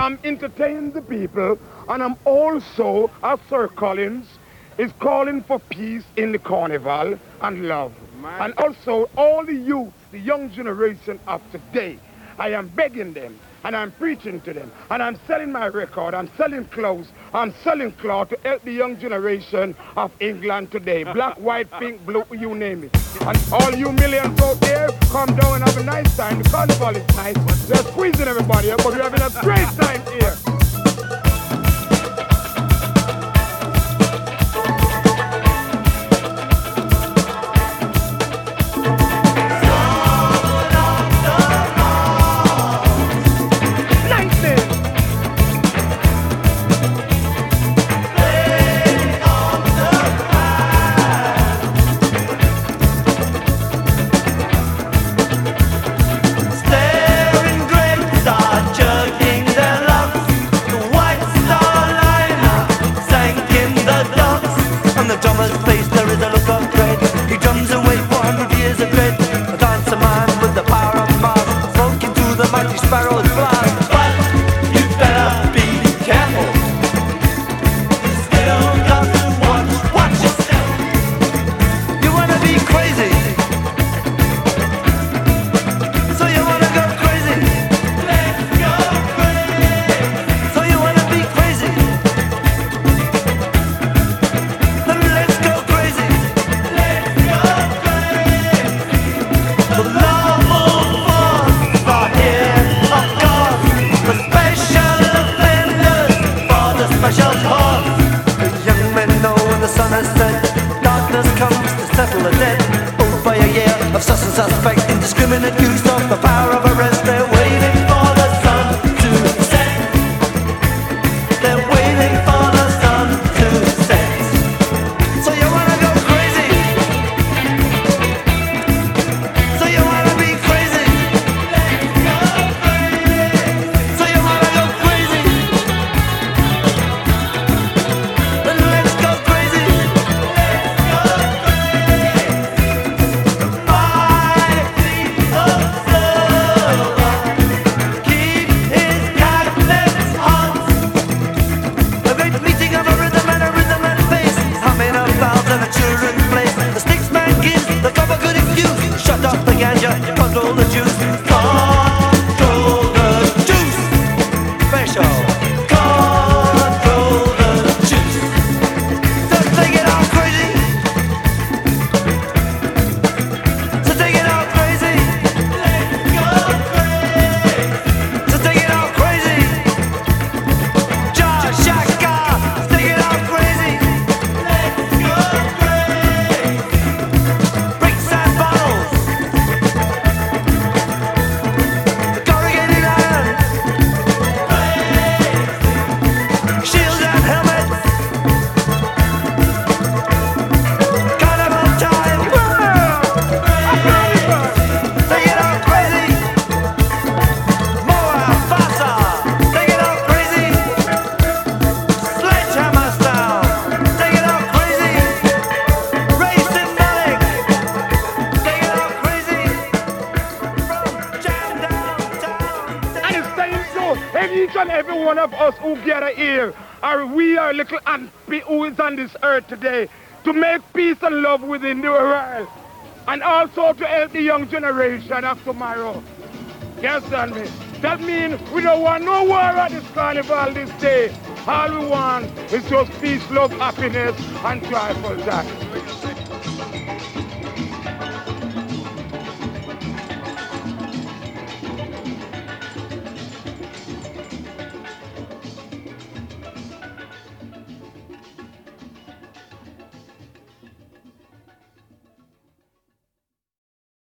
I'm entertaining the people, and I'm also, as Sir Collins, is calling for peace in the carnival and love. And also all the youth, the young generation of today, I am begging them and I'm preaching to them and I'm selling my record, I'm selling clothes, I'm selling cloth to help the young generation of England today. Black, white, pink, blue, you name it. And all you millions out there, come down and have a nice time. The carnival is nice. They're squeezing everybody up, but we're having a great time here. Suspect, indiscriminate use of the power of arrest. They're waiting for the sun to set. They're waiting for the sun to set. So you wanna go crazy? So you wanna be crazy? So you wanna go crazy? Then let's go crazy. Control the juice, control the juice, special, control the juice. So take it all crazy, so take it all crazy, let's go crazy, so take it all crazy, Josh Shaka, take it all crazy, let's go crazy, bricks and bottles. Each and every one of us who gather here, we are little ants who is on this earth today, to make peace and love within the world, and also to help the young generation of tomorrow. You understand me? That means we don't want no war at this carnival this day. All we want is just peace, love, happiness, and joyful time.